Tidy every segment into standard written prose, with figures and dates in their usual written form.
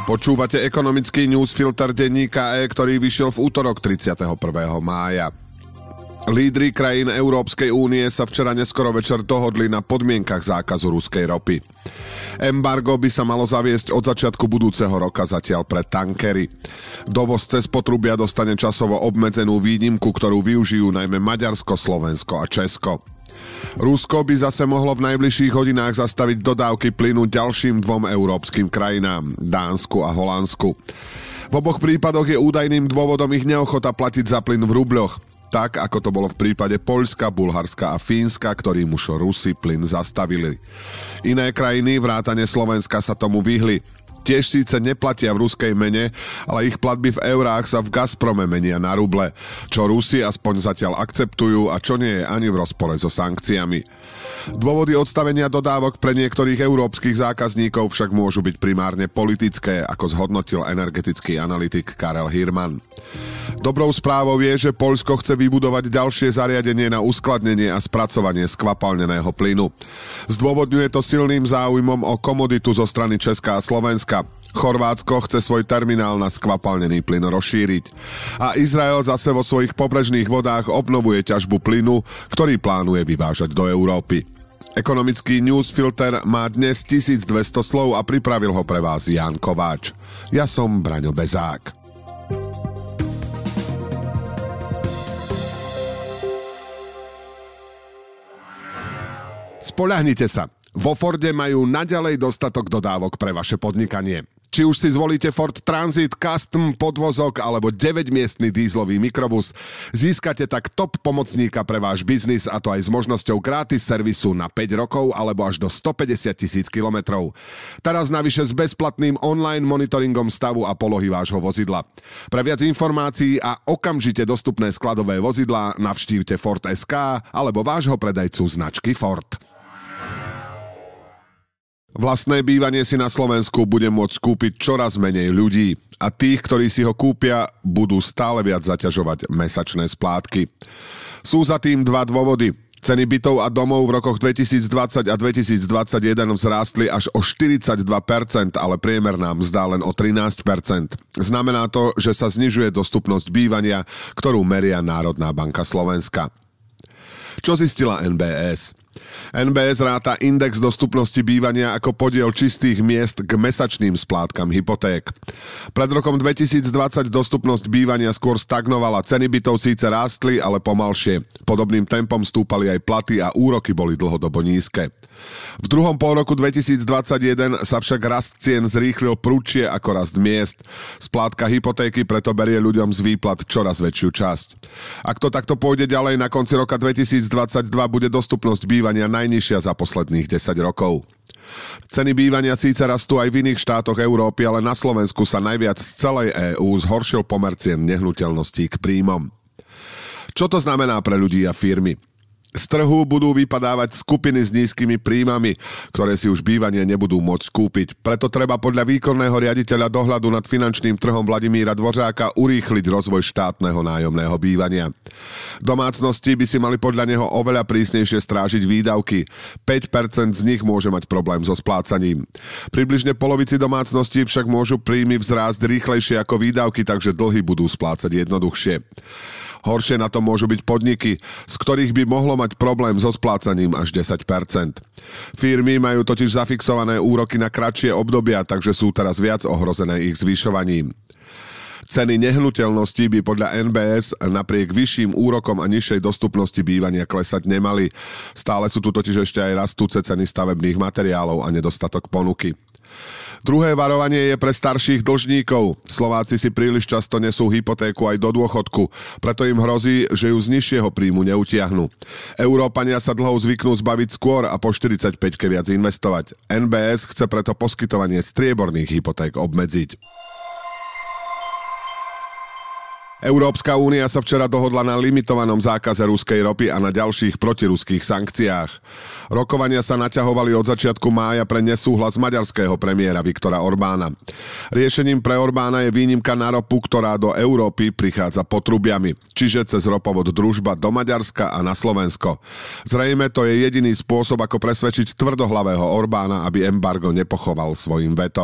Počúvate ekonomický newsfilter denníka E, ktorý vyšiel v útorok 31. mája. Lídri krajín Európskej únie sa včera neskoro večer dohodli na podmienkach zákazu ruskej ropy. Embargo by sa malo zaviesť od začiatku budúceho roka zatiaľ pre tankery. Dovoz cez potrubia dostane časovo obmedzenú výnimku, ktorú využijú najmä Maďarsko, Slovensko a Česko. Rusko by zase mohlo v najbližších hodinách zastaviť dodávky plynu ďalším dvom európskym krajinám, Dánsku a Holandsku. V oboch prípadoch je údajným dôvodom ich neochota platiť za plyn v rubľoch, tak ako to bolo v prípade Poľska, Bulharska a Fínska, ktorým už Rusi plyn zastavili. Iné krajiny, vrátane Slovenska, sa tomu vyhli. Tiež síce neplatia v ruskej mene, ale ich platby v eurách sa v Gazprome menia na ruble, čo Rusi aspoň zatiaľ akceptujú a čo nie je ani v rozpore so sankciami. Dôvody odstavenia dodávok pre niektorých európskych zákazníkov však môžu byť primárne politické, ako zhodnotil energetický analytik Karel Hirman. Dobrou správou je, že Poľsko chce vybudovať ďalšie zariadenie na uskladnenie a spracovanie skvapalneného plynu. Zdôvodňuje to silným záujmom o komoditu zo strany Česka a Slovenska. Chorvátsko chce svoj terminál na skvapalnený plyn rozšíriť. A Izrael zase vo svojich pobrežných vodách obnovuje ťažbu plynu, ktorý plánuje vyvážať do Európy. Ekonomický newsfilter má dnes 1200 slov a pripravil ho pre vás Ján Kováč. Ja som Braňo Bezák. Spoľahnite sa. Vo Forde majú naďalej dostatok dodávok pre vaše podnikanie. Či už si zvolíte Ford Transit, Custom, podvozok alebo 9-miestny dízlový mikrobus, získate tak top pomocníka pre váš biznis, a to aj s možnosťou gratis servisu na 5 rokov alebo až do 150 000 kilometrov. Teraz navyše s bezplatným online monitoringom stavu a polohy vášho vozidla. Pre viac informácií a okamžite dostupné skladové vozidlá navštívte Ford.sk alebo vášho predajcu značky Ford. Vlastné bývanie si na Slovensku bude môcť kúpiť čoraz menej ľudí a tých, ktorí si ho kúpia, budú stále viac zaťažovať mesačné splátky. Sú za tým dva dôvody. Ceny bytov a domov v rokoch 2020 a 2021 vzrástli až o 42%, ale priemerná mzda len o 13%. Znamená to, že sa znižuje dostupnosť bývania, ktorú meria Národná banka Slovenska. Čo zistila NBS? NBS ráta index dostupnosti bývania ako podiel čistých miest k mesačným splátkam hypoték. Pred rokom 2020 dostupnosť bývania skôr stagnovala, ceny bytov síce rástli, ale pomalšie. Podobným tempom stúpali aj platy a úroky boli dlhodobo nízke. V druhom polroku 2021 sa však rast cien zrýchlil prudšie ako rast miest. Splátka hypotéky preto berie ľuďom z výplat čoraz väčšiu časť. Ak to takto pôjde ďalej, na konci roka 2022 bude dostupnosť bývania najnižšia za posledných 10 rokov. Ceny bývania síce rastú aj v iných štátoch Európy, ale na Slovensku sa najviac z celej EÚ zhoršil pomer cien nehnuteľností k príjmom. Čo to znamená pre ľudí a firmy? Z trhu budú vypadávať skupiny s nízkymi príjmami, ktoré si už bývanie nebudú môcť kúpiť. Preto treba podľa výkonného riaditeľa dohľadu nad finančným trhom Vladimíra Dvořáka urýchliť rozvoj štátneho nájomného bývania. Domácnosti by si mali podľa neho oveľa prísnejšie strážiť výdavky. 5% z nich môže mať problém so splácaním. Približne polovici domácností však môžu príjmy vzrásť rýchlejšie ako výdavky, takže dlhy budú splácať jednoduchšie. Horšie na to môžu byť podniky, z ktorých by mohlo mať problém so splácaním až 10%. Firmy majú totiž zafixované úroky na kratšie obdobia, takže sú teraz viac ohrozené ich zvyšovaním. Ceny nehnuteľností by podľa NBS napriek vyšším úrokom a nižšej dostupnosti bývania klesať nemali. Stále sú tu totiž ešte aj rastúce ceny stavebných materiálov a nedostatok ponuky. Druhé varovanie je pre starších dlžníkov. Slováci si príliš často nesú hypotéku aj do dôchodku, preto im hrozí, že ju z nižšieho príjmu neutiahnu. Európania sa dlhov zvyknú zbaviť skôr a po 45-ke viac investovať. NBS chce preto poskytovanie strieborných hypoték obmedziť. Európska únia sa včera dohodla na limitovanom zákaze ruskej ropy a na ďalších protiruských sankciách. Rokovania sa naťahovali od začiatku mája pre nesúhlas maďarského premiéra Viktora Orbána. Riešením pre Orbána je výnimka na ropu, ktorá do Európy prichádza potrubiami, čiže cez ropovod Družba do Maďarska a na Slovensko. Zrejme to je jediný spôsob, ako presvedčiť tvrdohlavého Orbána, aby embargo nepochoval svojim vetom.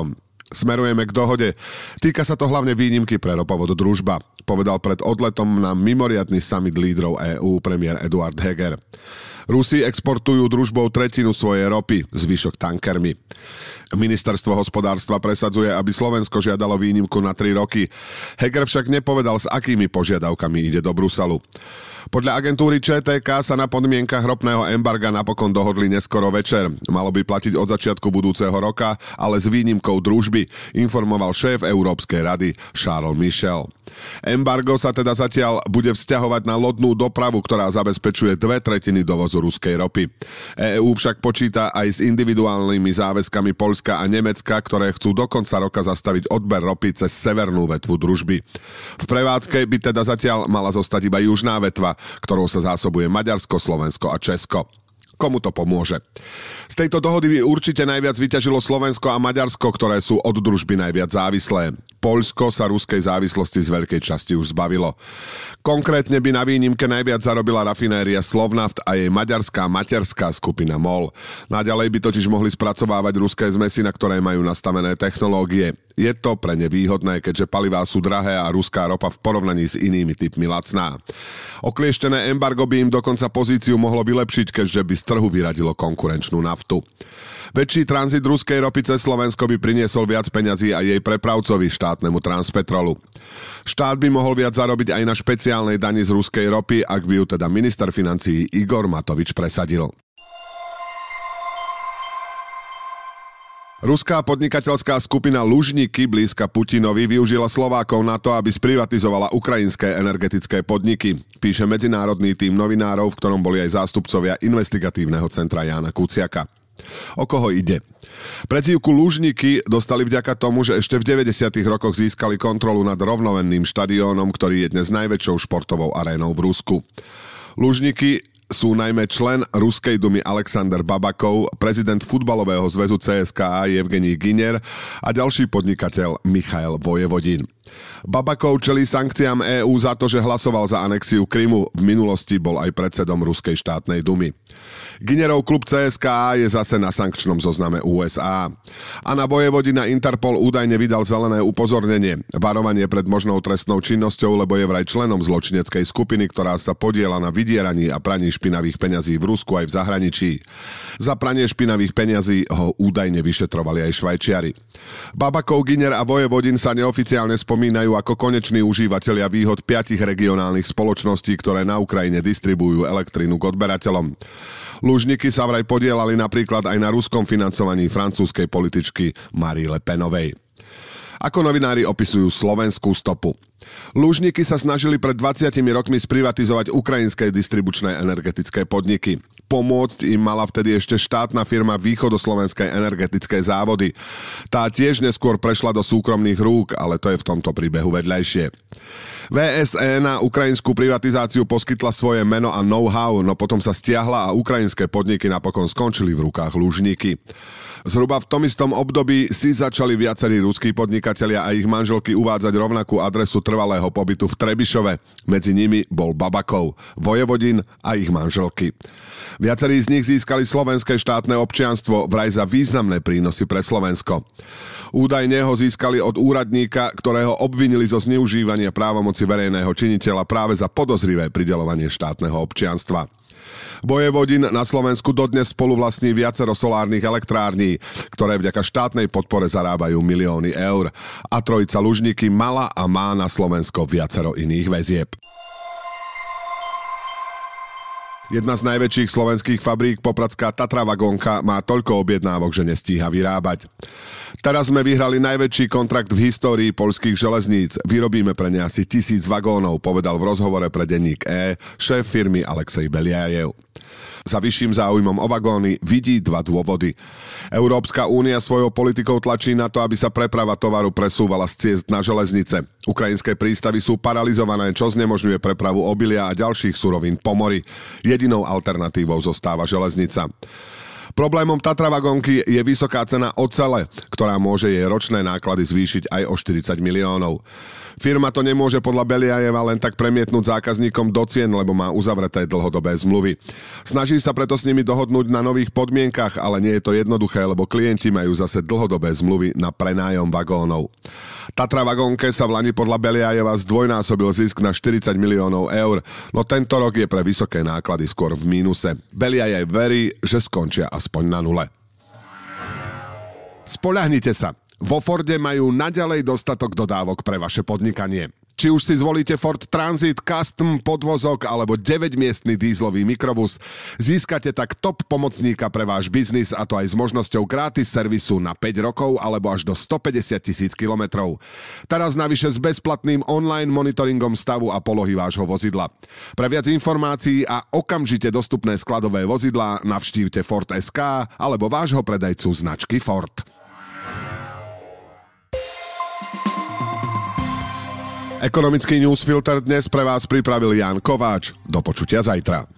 Smerujeme k dohode. Týka sa to hlavne výnimky pre ropovod Družba, povedal pred odletom na mimoriadny summit lídrov EÚ premiér Eduard Heger. Rusi exportujú Družbou tretinu svojej ropy, zvyšok tankermi. Ministerstvo hospodárstva presadzuje, aby Slovensko žiadalo výnimku na 3 roky. Heger však nepovedal, s akými požiadavkami ide do Bruselu. Podľa agentúry ČTK sa na podmienkach ropného embarga napokon dohodli neskoro večer. Malo by platiť od začiatku budúceho roka, ale s výnimkou Družby, informoval šéf Európskej rady Charles Michel. Embargo sa teda zatiaľ bude vzťahovať na lodnú dopravu, ktorá zabezpečuje 2/3 dovozu ruskej ropy. EÚ však počíta aj s individuálnymi záväzkami Poľska a Nemecka, ktoré chcú do konca roka zastaviť odber ropy cez severnú vetvu Družby. V prevádzke by teda zatiaľ mala zostať iba južná vetva, ktorou sa zásobuje Maďarsko, Slovensko a Česko. Komu to pomôže? Z tejto dohody by určite najviac vyťažilo Slovensko a Maďarsko, ktoré sú od Družby najviac závislé. Poľsko sa ruskej závislosti z veľkej časti už zbavilo. Konkrétne by na výnimke najviac zarobila rafinéria Slovnaft a jej maďarská materská skupina MOL. Naďalej by totiž mohli spracovávať ruské zmesi, na ktoré majú nastavené technológie. Je to pre ne výhodné, keďže palivá sú drahé a ruská ropa v porovnaní s inými typmi lacná. Oklieštené embargo by im dokonca pozíciu mohlo vylepšiť, keďže by z trhu vyradilo konkurenčnú naftu. Väčší tranzit ruskej ropy cez Slovensko by priniesol viac peňazí aj jej prepravcovi, štátnemu Transpetrolu. Štát by mohol viac zarobiť aj na špeciálnej dani z ruskej ropy, ak by ju teda minister financií Igor Matovič presadil. Ruská podnikateľská skupina Lužniky blízka Putinovi využila Slovákov na to, aby sprivatizovala ukrajinské energetické podniky, píše medzinárodný tím novinárov, v ktorom boli aj zástupcovia investigatívneho centra Jána Kuciaka. O koho ide? Predsývku Lužniky dostali vďaka tomu, že ešte v 90. rokoch získali kontrolu nad rovnovenným štadiónom, ktorý je dnes najväčšou športovou arénou v Rusku. Lužniky sú najmä člen Ruskej dumy Alexander Babakov, prezident futbalového zväzu CSKA Evgenij Giner a ďalší podnikateľ Michail Vojevodin. Babakov čelí sankciám EÚ za to, že hlasoval za anexiu Krymu. V minulosti bol aj predsedom Ruskej štátnej dumy. Ginerov klub CSKA je zase na sankčnom zozname USA. A na Vojevodina Interpol údajne vydal zelené upozornenie. Varovanie pred možnou trestnou činnosťou, lebo je vraj členom zločineckej skupiny, ktorá sa podieľa na vydieraní a praní špinavých peňazí v Rusku aj v zahraničí. Za pranie špinavých peňazí ho údajne vyšetrovali aj Švajčiari. Babakov, Giner a Vojevodin sa neoficiálne spomínajú ako koneční užívateľia výhod 5 regionálnych spoločností, ktoré na Ukrajine distribujú elektrinu k odberateľom. Lužniky sa vraj podielali napríklad aj na ruskom financovaní francúzskej političky Marie Le Penovej. Ako novinári opisujú slovenskú stopu. Lužniky sa snažili pred 20 rokmi sprivatizovať ukrajinské distribučné energetické podniky. Pomôcť im mala vtedy ešte štátna firma Východoslovenské energetické závody. Tá tiež neskôr prešla do súkromných rúk, ale to je v tomto príbehu vedľajšie. VSE na ukrajinskú privatizáciu poskytla svoje meno a know-how, no potom sa stiahla a ukrajinské podniky napokon skončili v rukách Lužniky. Zhruba v tom istom období si začali viacerí ruskí podnikatelia a ich manželky uvádzať rovnakú adresu trvalého pobytu v Trebišove. Medzi nimi bol Babakov, Vojevodin a ich manželky. Viacerí z nich získali slovenské štátne občianstvo vraj za významné prínosy pre Slovensko. Údajne ho získali od úradníka, ktorého obvinili zo zneužívania právomoci verejného činiteľa práve za podozrivé prideľovanie štátneho občianstva. Vojevodin na Slovensku dodnes spoluvlastní viacero solárnych elektrární, ktoré vďaka štátnej podpore zarábajú milióny eur. A trojica Lužniky mala a má na Slovensko viacero iných väzieb. Jedna z najväčších slovenských fabrík, popradská Tatra Vagónka, má toľko objednávok, že nestíha vyrábať. Teraz sme vyhrali najväčší kontrakt v histórii poľských železníc. Vyrobíme pre ne asi 1000 vagónov, povedal v rozhovore pre denník E šéf firmy Alexej Beliajev. Za vyšším záujmom o vagóny vidí 2 dôvody. Európska únia svojou politikou tlačí na to, aby sa preprava tovaru presúvala z ciest na železnice. Ukrajinské prístavy sú paralizované, čo znemožňuje prepravu obilia a ďalších surovín po mori. Jedinou alternatívou zostáva železnica. Problémom Tatra Vagónky je vysoká cena ocele, ktorá môže jej ročné náklady zvýšiť aj o 40 miliónov. Firma to nemôže podľa Beliajeva len tak premietnúť zákazníkom do cien, lebo má uzavreté dlhodobé zmluvy. Snaží sa preto s nimi dohodnúť na nových podmienkach, ale nie je to jednoduché, lebo klienti majú zase dlhodobé zmluvy na prenájom vagónov. Tatra vagónke sa v lani podľa Beliajeva zdvojnásobil zisk na 40 miliónov eur, no tento rok je pre vysoké náklady skôr v mínuse. Beliajev verí, že skončia aspoň na nule. Spoľahnite sa. Vo Forde majú naďalej dostatok dodávok pre vaše podnikanie. Či už si zvolíte Ford Transit, Custom, podvozok alebo 9-miestny dízlový mikrobus, získate tak top pomocníka pre váš biznis, a to aj s možnosťou gratis servisu na 5 rokov alebo až do 150 000 kilometrov. Teraz navyše s bezplatným online monitoringom stavu a polohy vášho vozidla. Pre viac informácií a okamžite dostupné skladové vozidlá navštívte Ford.sk alebo vášho predajcu značky Ford. Ekonomický newsfilter dnes pre vás pripravil Ján Kováč. Do počutia zajtra.